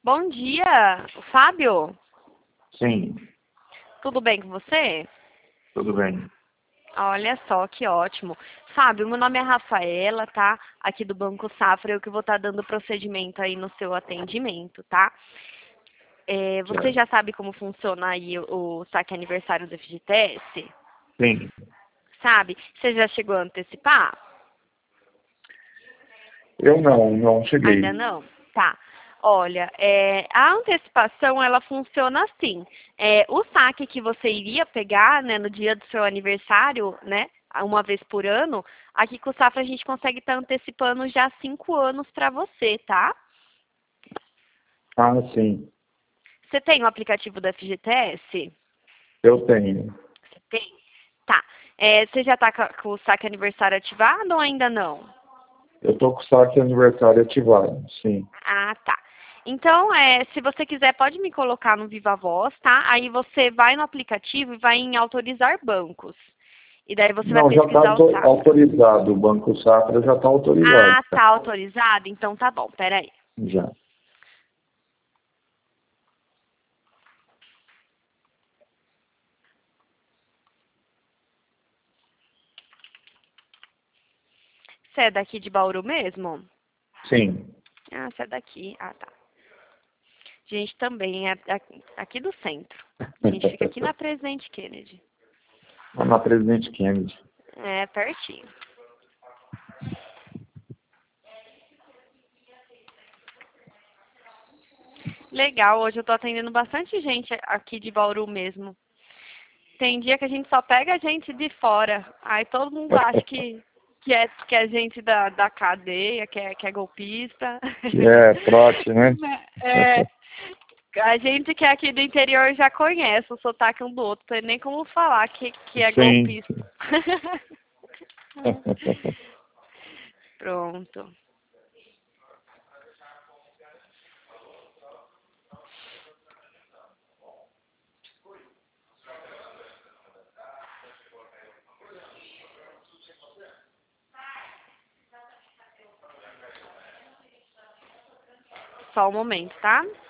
Bom dia, Fábio. Sim, Tudo bem com você? tudo bem. Olha só, que ótimo. Fábio, meu nome é Rafaela, tá? Aqui do Banco Safra, eu que vou estar dando procedimento aí no seu atendimento, tá? Você Certo. já sabe como funciona aí o saque aniversário do FGTS? Sim, Sabe? Você já chegou a antecipar? eu não Ainda cheguei. não? Tá. Olha, a antecipação, ela funciona assim. O saque que você iria pegar, né, no dia do seu aniversário, né, uma vez por ano, aqui com o Safra a gente consegue estar antecipando já 5 anos para você, tá? Ah, sim, Você tem o aplicativo do FGTS? eu tenho. Você tem? Tá. Você já está com o saque aniversário ativado ou ainda não? Eu tô com o saque aniversário ativado, sim. Ah, tá. Então, se você quiser, pode me colocar no Viva Voz, tá? Aí você vai no aplicativo e vai em autorizar bancos. E daí você vai Não, já está pesquisar o Safra. autorizado. O Banco Safra já está autorizado. Ah, tá autorizado? Então tá bom, peraí. Já. Você é daqui de Bauru mesmo? Sim. Ah, você é daqui. Ah, tá. A gente também é aqui do centro. A gente fica aqui na Presidente Kennedy. Na Presidente Kennedy. É, pertinho. Legal, hoje eu tô atendendo bastante gente aqui de Bauru mesmo. Tem dia que a gente só pega gente de fora. Aí todo mundo acha que é gente da cadeia, que é golpista. Que é trote, né? É, a gente que é aqui do interior já conhece o sotaque um do outro, não tem nem como falar que é Sim. golpista. Pronto. Só um momento, tá?